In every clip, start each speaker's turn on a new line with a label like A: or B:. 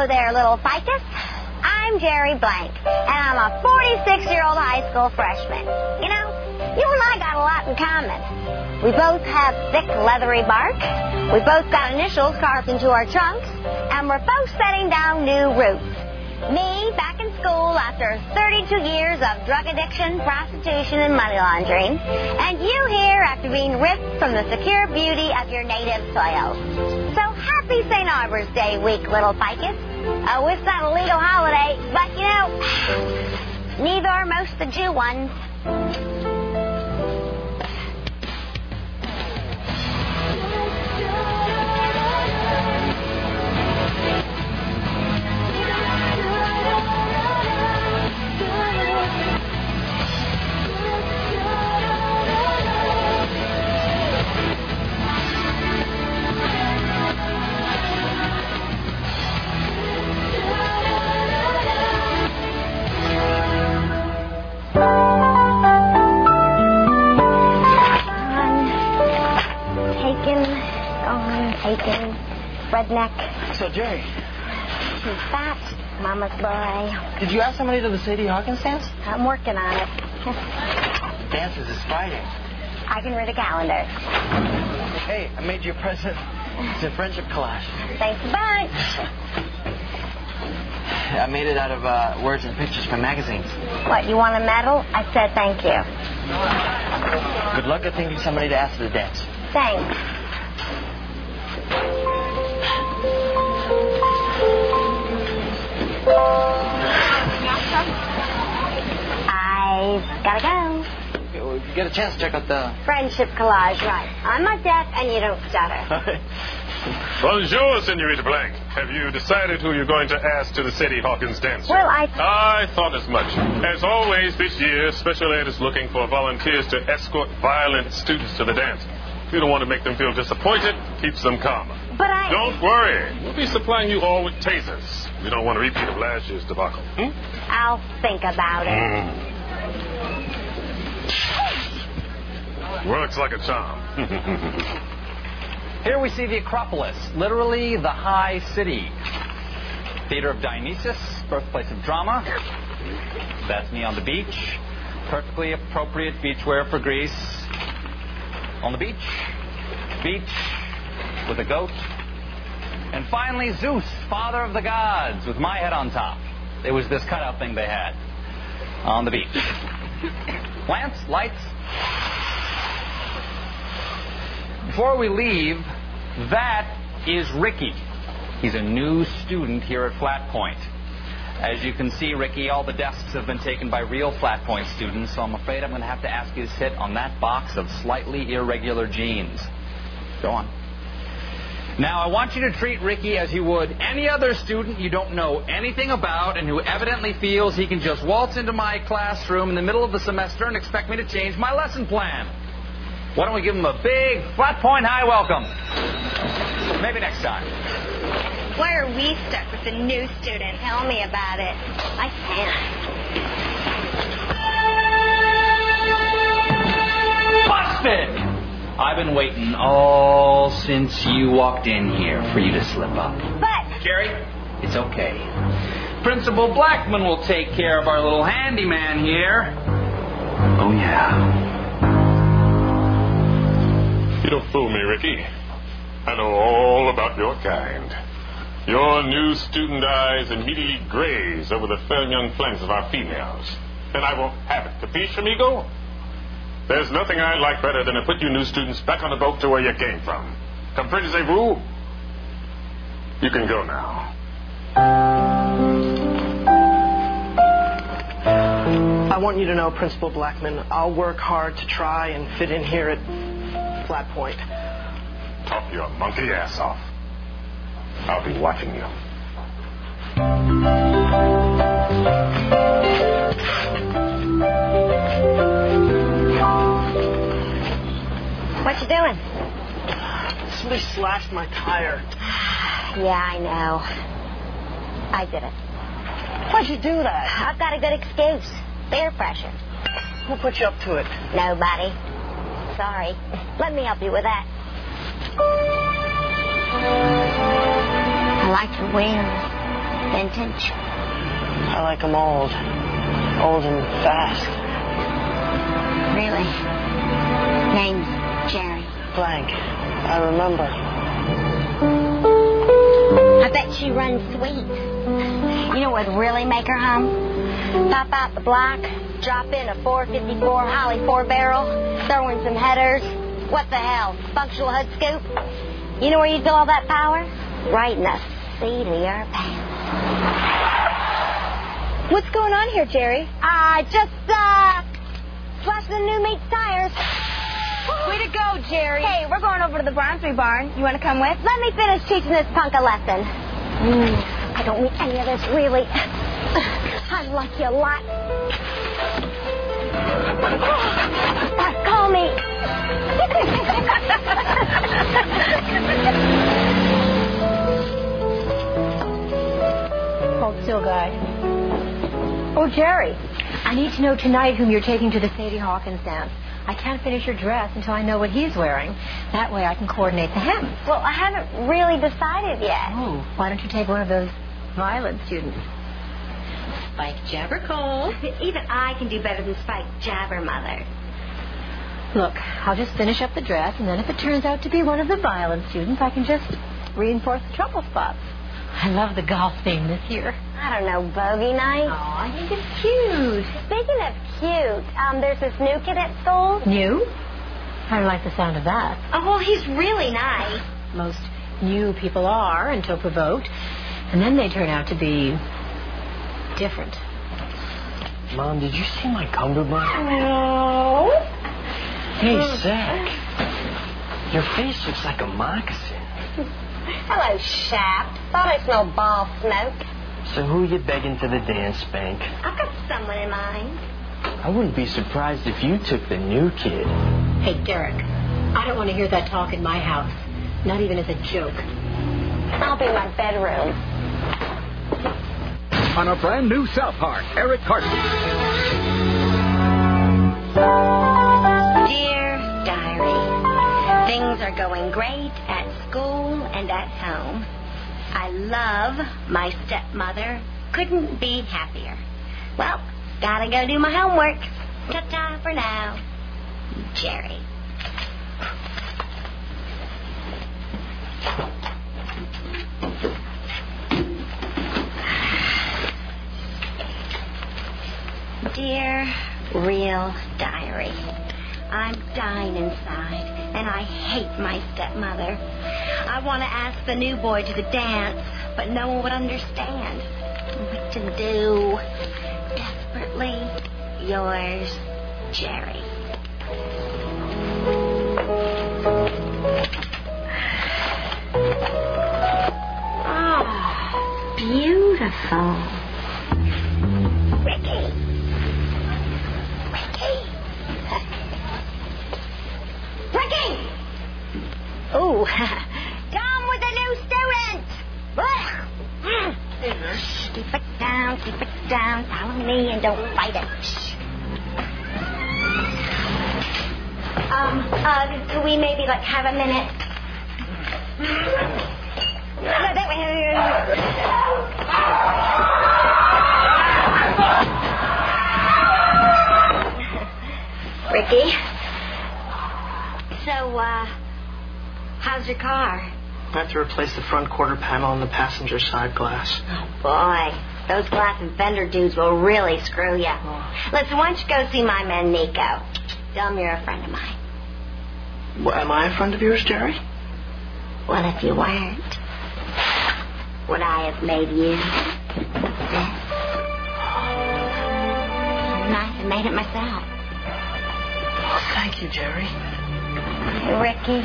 A: Hello there, little ficus. I'm Jerry Blank, and I'm a 46-year-old high school freshman. You know, you and I got a lot in common. We both have thick, leathery bark. We both got initials carved into our trunks, and we're both setting down new roots. Me, back in school after 32 years of drug addiction, prostitution, and money laundering. And you here after being ripped from the secure beauty of your native soil. So happy St. Arbor's Day week, little ficus. Oh, it's not a legal holiday, but, you know, neither are most of the Jew ones. Taken, redneck.
B: So, Jerry.
A: Too fat, mama's boy.
B: Did you ask somebody to the Sadie Hawkins dance?
A: I'm working on it.
B: Dances is Friday.
A: I can read a calendar.
B: Hey, I made you a present. It's a friendship collage.
A: Thanks a bunch.
B: I made it out of words and pictures from magazines.
A: What, you want a medal? I said thank you.
B: Good luck at thinking somebody to ask to the dance.
A: Thanks. I've gotta go.
B: Okay, well, if you get a chance to check out the
A: Friendship collage, right. I'm not deaf and you don't stutter.
C: Bonjour, Senorita Blank. Have you decided who you're going to ask to the Sadie Hawkins dance?
A: Well, I
C: thought as much. As always, this year, Special Ed is looking for volunteers to escort violent students to the dance. You don't want to make them feel disappointed. Keeps them calm.
A: But
C: Don't worry. We'll be supplying you all with tasers. We don't want a repeat of last year's debacle.
A: I'll think about it.
C: Works like a charm.
D: Here we see the Acropolis, literally the high city. Theater of Dionysus, birthplace of drama. That's me on the beach. Perfectly appropriate beachwear for Greece. On the beach. Beach with a goat. And finally, Zeus, father of the gods, with my head on top. It was this cutout thing they had on the beach. Plants, lights. Before we leave, that is Ricky. He's a new student here at Flat Point. As you can see, Ricky, all the desks have been taken by real Flat Point students, so I'm afraid I'm going to have to ask you to sit on that box of slightly irregular jeans. Go on. Now, I want you to treat Ricky as you would any other student you don't know anything about and who evidently feels he can just waltz into my classroom in the middle of the semester and expect me to change my lesson plan. Why don't we give him a big Flat Point High welcome? Maybe next time.
A: Why are we stuck with the new student? Tell me about it. I can't.
D: Busted! I've been waiting all since you walked in here for you to slip up.
A: But...
D: Jerry, it's okay. Principal Blackman will take care of our little handyman here. Oh, yeah.
C: You don't fool me, Ricky. I know all about your kind. Your new student eyes immediately graze over the fair young flanks of our females. And I won't have it. Capiche, amigo? There's nothing I like better than to put you new students back on the boat to where you came from. Comprenez-vous? You can go now.
B: I want you to know, Principal Blackman, I'll work hard to try and fit in here at Flat Point.
C: Talk your monkey ass off. I'll be watching you.
A: What you doing?
B: Somebody slashed my tire.
A: Yeah, I know. I did it.
B: Why'd you do that?
A: I've got a good excuse. Peer pressure.
B: Who put you up to it?
A: Nobody. Sorry. Let me help you with that. I like your wings. Vintage?
B: I like them old. Old and fast.
A: Really? Name's Jerry.
B: Blank. I remember.
A: I bet she runs sweet. You know what would really make her hum? Pop out the block, drop in a 454 Holly 4-barrel, throw in some headers. What the hell? Functional hood scoop? You know where you do all that power? Right in the seat of your pants.
E: What's going on here, Jerry?
A: Just flushing the new meat tires.
E: Way to go, Jerry.
A: Hey, we're going over to the Bronzery barn.
E: You want to come with?
A: Let me finish teaching this punk a lesson. I don't need any of this, really. I like you a lot. Call me.
E: Hold still, guy. Oh, Jerry, I need to know tonight whom you're taking to the Sadie Hawkins dance. I can't finish your dress until I know what he's wearing. That way I can coordinate the hem.
A: Well, I haven't really decided yet.
E: Oh, why don't you take one of those violin students? Spike Jabbercole.
A: Even I can do better than Spike Jabber, Mother.
E: Look, I'll just finish up the dress, and then if it turns out to be one of the violin students, I can just reinforce the trouble spots. I love the golf theme this year.
A: I don't know, bogey night.
E: Oh, I think it's cute.
A: Speaking of cute, there's this new kid at school.
E: New? I don't like the sound of that.
A: Oh, well, he's really nice.
E: Most new people are until provoked, and then they turn out to be different.
F: Mom, did you see my cummerbund?
A: No.
F: Hey, Zach. Your face looks like a moccasin.
A: Hello, Shaft. Thought I smelled ball smoke.
F: So who are you begging to the dance, Spank?
A: I've got someone in mind.
F: I wouldn't be surprised if you took the new kid.
E: Hey, Derek, I don't want to hear that talk in my house. Not even as a joke.
A: I'll be in my bedroom.
G: On a brand new South Park, Eric Cartman.
A: Dear Diary, things are going great at school and at home. I love my stepmother. Couldn't be happier. Well, gotta go do my homework. Ta-ta for now. Jerry. Dear real diary, I'm dying inside, and I hate my stepmother. I want to ask the new boy to the dance, but no one would understand. What to do? Desperately yours, Jerry. Ah, beautiful. Ricky. Ricky! Oh, come with the new student! Keep it down, follow me and don't fight it. Could we maybe, have a minute? No, that way. Ricky? So, how's your car?
B: I have to replace the front quarter panel and the passenger side glass.
A: Oh, boy. Those glass and fender dudes will really screw you. Listen, why don't you go see my man Nico? Tell him you're a friend of mine.
B: Well, am I a friend of yours, Jerry?
A: Well, if you weren't, would I have made you this? I have made it myself.
B: Oh, thank you, Jerry.
A: Hey, Ricky.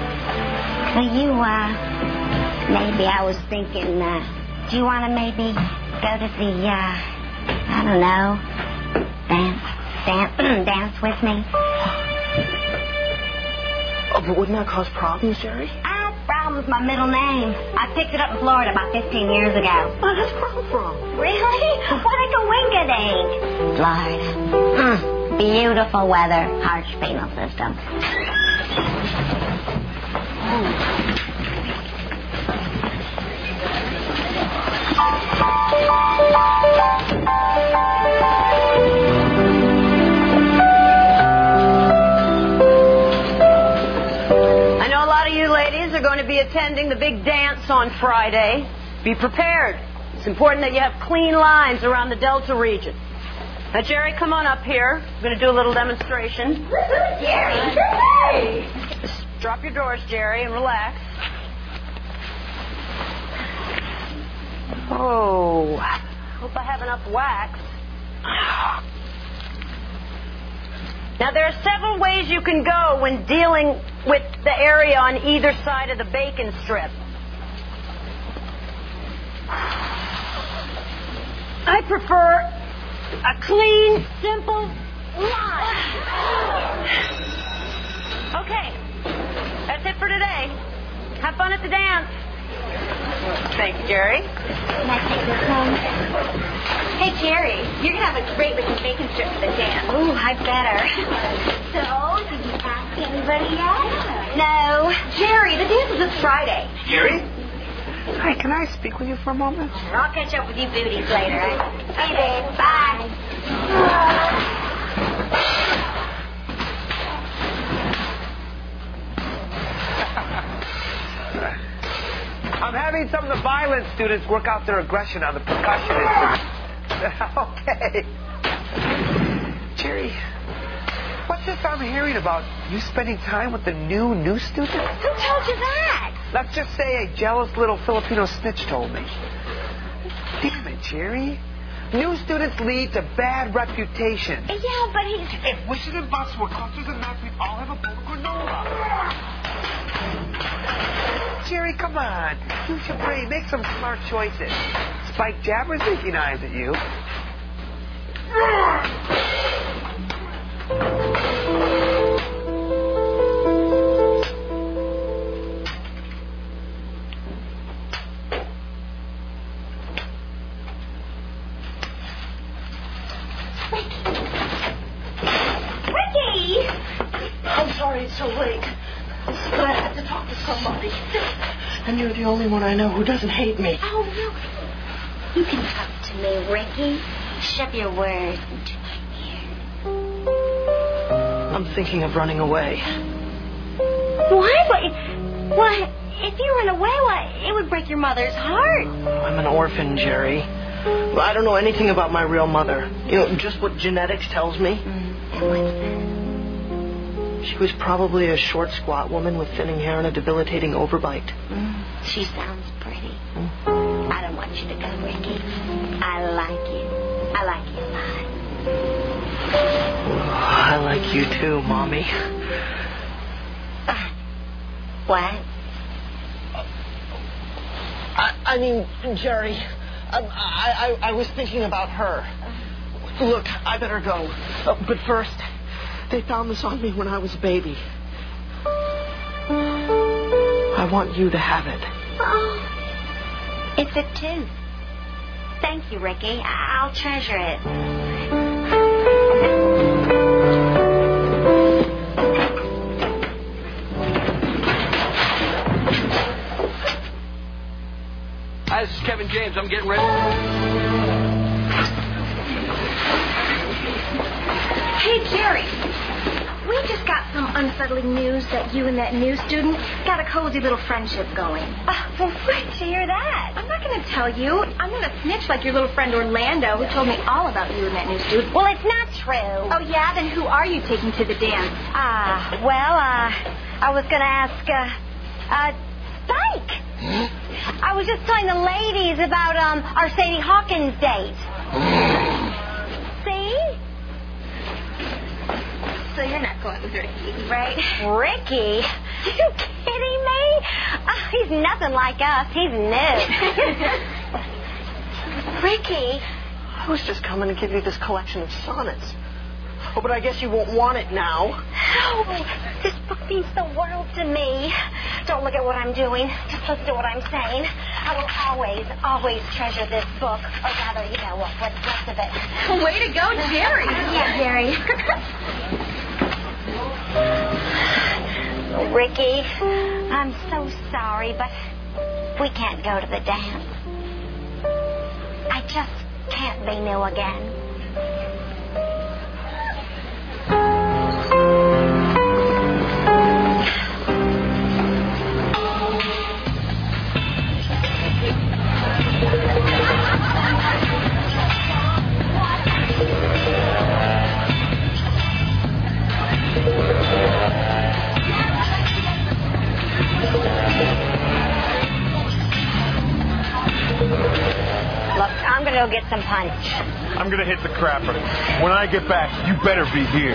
A: Maybe I was thinking, do you want to maybe go to the, I don't know, dance with me?
B: Oh, but wouldn't that cause problems, Jerry?
A: Problem's my middle name. I picked it up in Florida about 15 years ago.
B: Where does prom from?
A: Really? What a coinkadink. Florida. Beautiful weather. Harsh penal system.
H: I know a lot of you ladies are going to be attending the big dance on Friday. Be prepared. It's important that you have clean lines around the Delta region. Now, Jerry, come on up here. We're going to do a little demonstration.
A: Jerry!
H: Just drop your drawers, Jerry, and relax. Oh, hope I have enough wax. Now, there are several ways you can go when dealing with the area on either side of the bacon strip. I prefer a clean, simple line. Okay, that's it for today. Have fun at the dance. Thank you, Jerry.
A: Can I take this home? Hey, Jerry, you're going to have a great looking bacon strip for the dance. Ooh, I better. So, did you ask anybody yet? No. Jerry, the dance is this Friday.
B: Jerry? Hi, can I speak with you for a moment?
A: I'll catch up with you booties later. Okay, then. Bye.
I: I'm having some of the violent students work out their aggression on the percussion instrument. Okay. Jerry, what's this I'm hearing about you spending time with the new student?
A: Who told you that?
I: Let's just say a jealous little Filipino snitch told me. Damn it, Jerry. New students lead to bad reputation.
A: Yeah, but he's...
I: If Wishing and Bus were clusters and nuts, we'd all have a bowl of granola. Jerry, come on. Use your brain. Make some smart choices. Spike Jabber's making eyes at you.
A: Ricky!
B: I'm sorry it's so late. But I had to talk to somebody. And you're the only one I know who doesn't hate me.
A: Oh, no. You can talk to me, Ricky. Shove your words into my ear.
B: I'm thinking of running away.
A: What? What? If you run away, it would break your mother's heart.
B: I'm an orphan, Jerry. Well, I don't know anything about my real mother. You know, just what genetics tells me.
A: And what's that?
B: She was probably a short, squat woman with thinning hair and a debilitating overbite.
A: She sounds pretty. I don't want you to go, Ricky. I like you. I like you a lot.
B: I like you too, Mommy.
A: What?
B: I mean, Jerry, I was thinking about her. Look, I better go. But first, they found this on me when I was a baby. I want you to have it.
A: Oh, it's a tooth. Thank you, Ricky. I'll treasure it.
G: Hi, this is Kevin James. I'm getting ready.
E: Hey, Jerry. We just got some unsettling news that you and that new student got a cozy little friendship going.
A: Well, where'd you hear that?
E: I'm not going to tell you. I'm not a snitch like your little friend Orlando, who told me all about you and that new student.
A: Well, it's not true.
E: Oh, yeah? Then who are you taking to the dance?
A: I was going to ask, Spike. I was just telling the ladies about, our Sadie Hawkins date. See?
E: So you're not going with Ricky, right?
A: Ricky? Are you kidding me? Oh, he's nothing like us. He's new.
B: Ricky? I was just coming to give you this collection of sonnets. Oh, but I guess you won't want it now.
A: Oh, this book means the world to me. Don't look at what I'm doing. Just listen to what I'm saying. I will always treasure this book. Or rather, what's left of it.
E: Way to go, Jerry.
A: Yeah, Jerry. Ricky, I'm so sorry, but we can't go to the dance. I just can't be new again. I'm gonna go get some punch.
J: I'm gonna hit the crapper. When I get back, you better be here.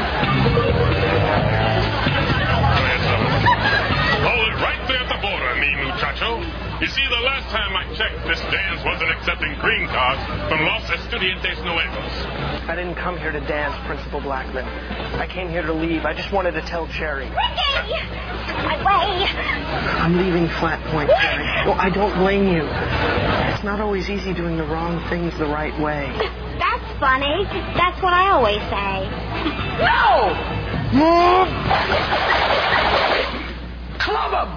C: Hold it right there at the border, mi muchacho. You see, the last time I checked, this dance wasn't accepting green cards from Los Estudiantes Nuevos.
I: I didn't come here to dance, Principal Blackman. I came here to leave. I just wanted to tell Cherry.
A: Ricky! My way!
I: I'm leaving Flat Point, Cherry. Well, I don't blame you. It's not always easy doing the wrong things the right way.
A: That's funny. That's what I always say.
I: No! Move! Club him!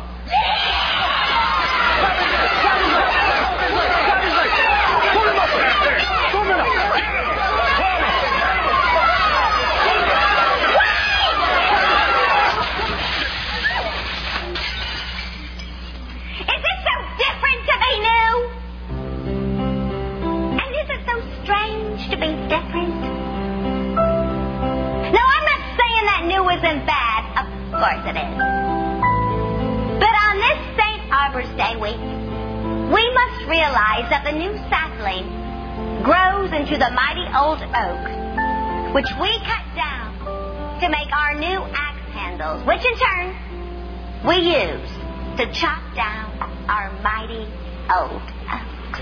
A: Isn't bad, of course it is. But on this St. Arbor's Day week, we must realize that the new sapling grows into the mighty old oak, which we cut down to make our new axe handles, which in turn we use to chop down our mighty old oaks.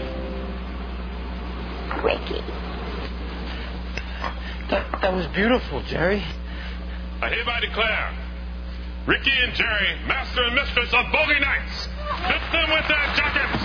A: Ricky.
I: That was beautiful, Jerry.
C: I hereby declare Ricky and Jerry, master and mistress of Bogey Nights. Hit them with their jackets.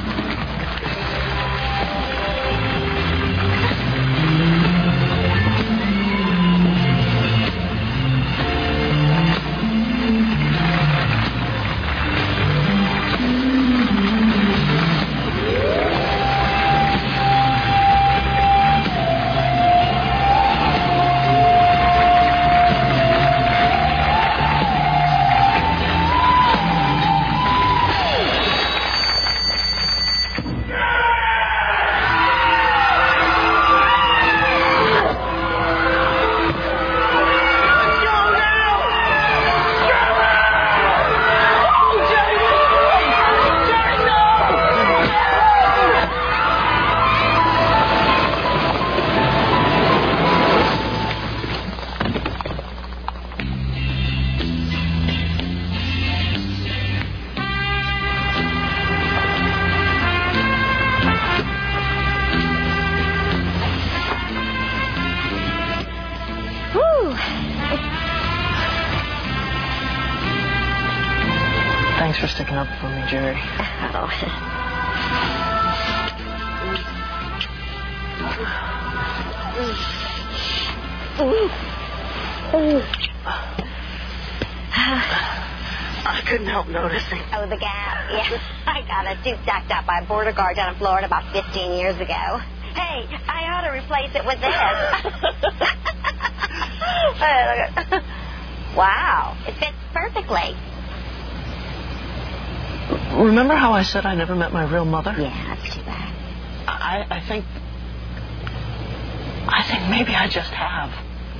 I: Thanks for sticking up for me, Jerry. I couldn't help noticing.
A: Oh, the gap. Yeah. I got a tooth jacked up by a border guard down in Florida about 15 years ago. Hey, I ought to replace it with this. Wow. It fits perfectly.
I: Remember how I said I never met my real mother?
A: Yeah, that's too bad.
I: I think maybe I just have.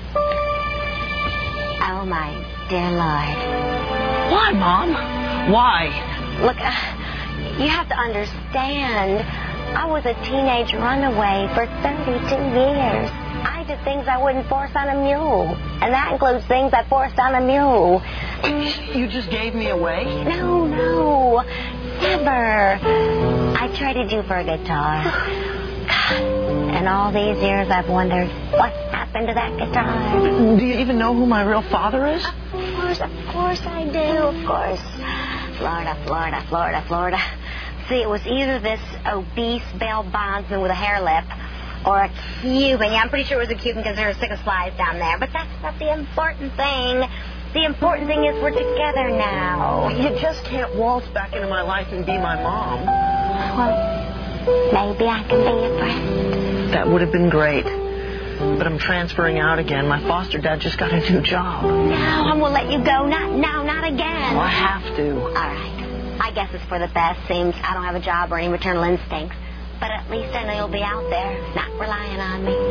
A: Oh, my dear Lord.
I: Why, Mom? Why?
A: Look, you have to understand, I was a teenage runaway for 32 years. I did things I wouldn't force on a mule. And that includes things I forced on a mule.
I: You just gave me away?
A: No, never. I traded you for a guitar. And all these years I've wondered what happened to that guitar.
I: Do you even know who my real father is?
A: Of course I do, of course. Florida. See, it was either this obese bail bondsman with a hair lip or a Cuban. Yeah, I'm pretty sure it was a Cuban because there were 6 flies down there. But that's not the important thing. The important thing is we're together now.
I: You just can't waltz back into my life and be my mom.
A: Well, Maybe I can be a friend.
B: That would have been great. But I'm transferring out again. My foster dad just got a new job.
A: No, I'm going to let you go. Not again.
B: Well, I have to.
A: All right. I guess it's for the best. Seems I don't have a job or any maternal instincts. But at least I know you'll be out there, not relying on me.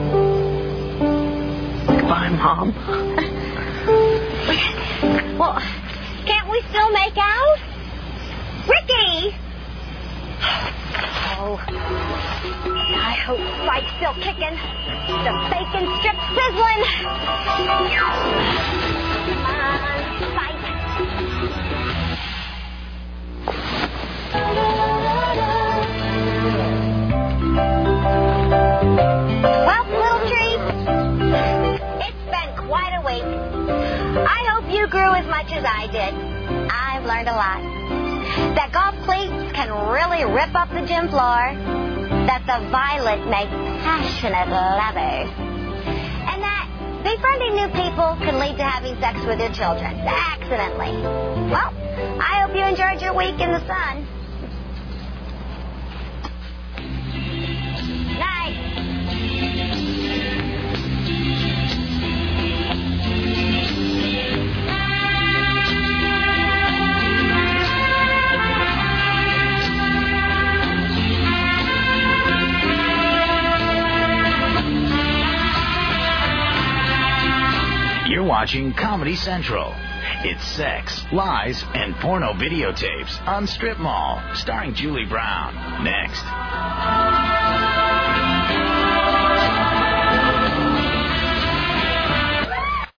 B: Goodbye, Mom.
A: Well, can't we still make out? Ricky! Oh, I hope Spike's still kicking. The bacon strip sizzling. Come on, Spike. Well, little tree, it's been quite a week. I hope you grew as much as I did. I've learned a lot. That golf cleats can really rip up the gym floor. That the violet make passionate lovers. And that befriending new people can lead to having sex with your children accidentally. Well, I hope you enjoyed your week in the sun. Night.
K: You're watching Comedy Central. It's sex, lies, and porno videotapes on Strip Mall, starring Julie Brown. Next.